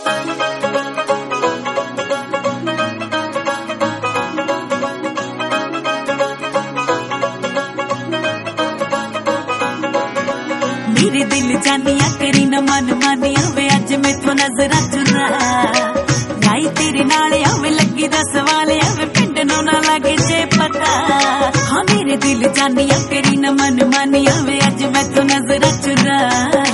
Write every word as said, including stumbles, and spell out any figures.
मेरे दिल जानिया करी न मन मानिया वे अज मैथों नजरा चुरा गाई तेरे नाल आवे लगी दस वाले आवे पिंड नू ना लगे जे पता। हाँ मेरे दिल जानिया करी न मन मानिया वे अज मैथों नजरा चुरा